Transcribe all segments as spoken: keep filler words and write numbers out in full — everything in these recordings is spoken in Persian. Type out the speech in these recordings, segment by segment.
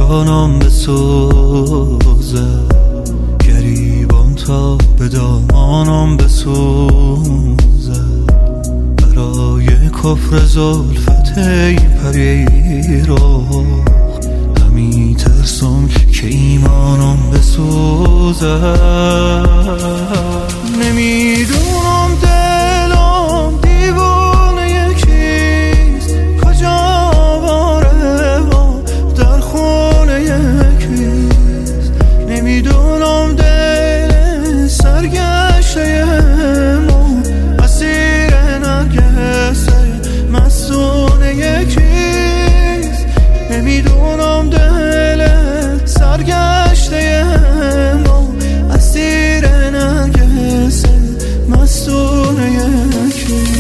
جانم بسوزه، گریبان تا به دامانم بسوزه، برای کفر زلفت ای پری رو همی ترسم که ایمانم بسوزه. نمیدونم دلم دیوانه یکیست، کجا باره و در خونه یکیست. نمیدونم دل سرگشته ما اسیر نرگسه مستونه یکیست. نمیدونم دل سرگشته ما اسیر نرگسه مستونه یکیست.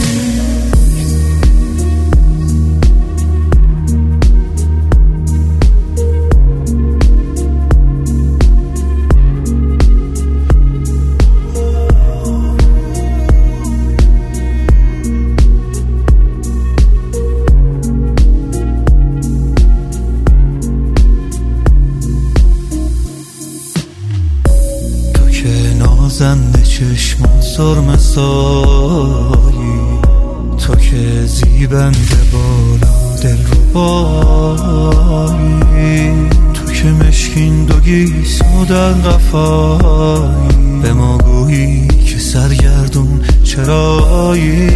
زنده چشم و سرم سایی، تو که زیبنده بالا دل رو بایی، تو که مشکین دو گیسو در قفایی، به ما گویی که سرگردون چرایی.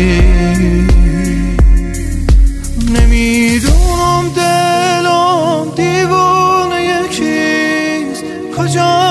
نمیدونم دلم دیوانه یکیست، کجا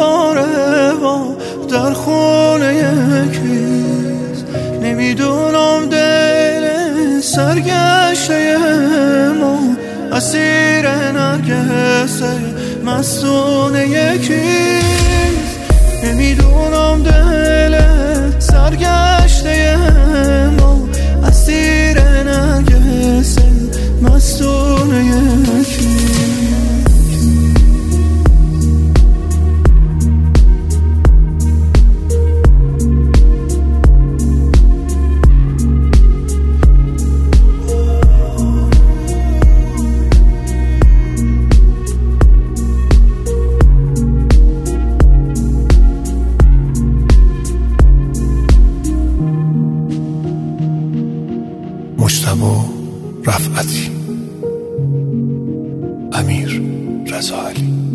در خونه یکیست. نمیدونم دل سرگشته ما اسیر نرگسه مستونه یکیست. نمیدونم دل سرگشته ما اسیر نرگسه مستونه یکیست. مجتبی رفعتی، امیر رضا علی.